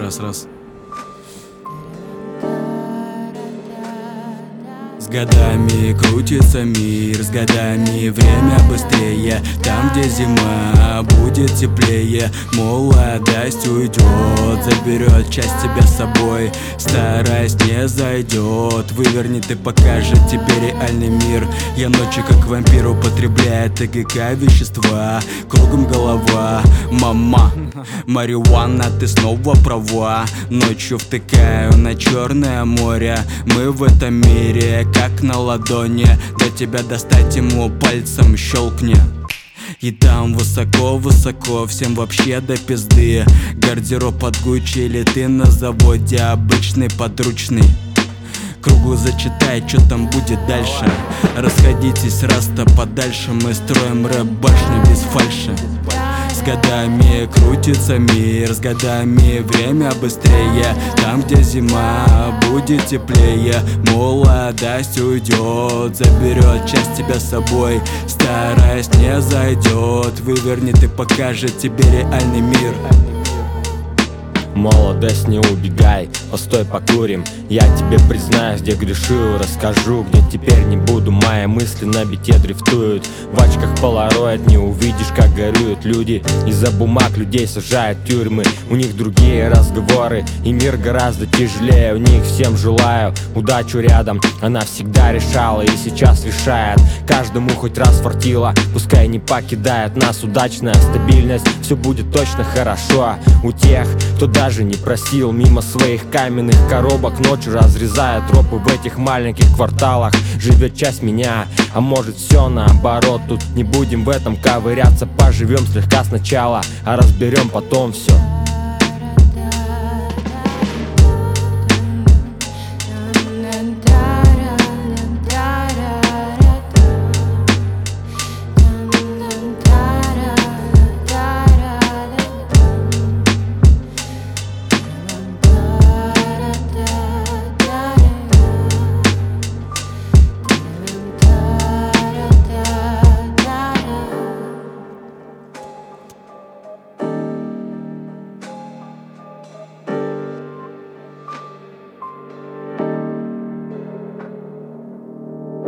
Раз. С годами крутится мир, с годами время быстрее. Там, где зима, будет теплее. Молодость уйдет, заберет часть тебя с собой. Старость не зайдет, вывернет и покажет тебе реальный мир. Я ночью как вампир употребляю ТГК вещества. Кругом голова, мама, марихуана, ты снова права. Ночью втыкаю на Черное море. Мы в этом мире как на ладони. До тебя достать ему пальцем щелкни. И там высоко-высоко, всем вообще до пизды. Гардероб от Гуччи или ты на заводе обычный подручный. Круглый зачитай, что там будет дальше. Расходитесь раз-то подальше. Мы строим рэп-башню без фальши. С годами крутится мир, с годами время быстрее. Там, где зима, будет теплее. Молодость уйдет, заберет часть тебя с собой. Старость не зайдет, вывернет и покажет тебе реальный мир. Молодость, не убегай, постой покурим. Я тебе признаюсь, где грешил, расскажу, где теперь не буду. Мои мысли на бите дрифтуют. В очках полароид не увидишь, как горюют люди. Из-за бумаг людей сажают в тюрьмы. У них другие разговоры, и мир гораздо тяжелее. У них всем желаю удачу рядом. Она всегда решала и сейчас решает. Каждому хоть раз фартило, пускай не покидает нас удачная стабильность. Все будет точно хорошо у тех, кто даже не просил. Мимо своих каменных коробок ночью разрезая тропы в этих маленьких кварталах. Живет часть меня, а может все наоборот. Тут не будем в этом ковыряться, поживем слегка сначала, а разберем потом все.